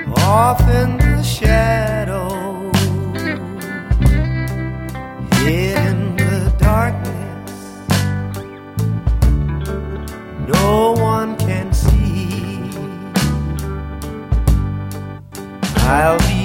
off in the shadows, hid in the darkness, no one can see. I'll be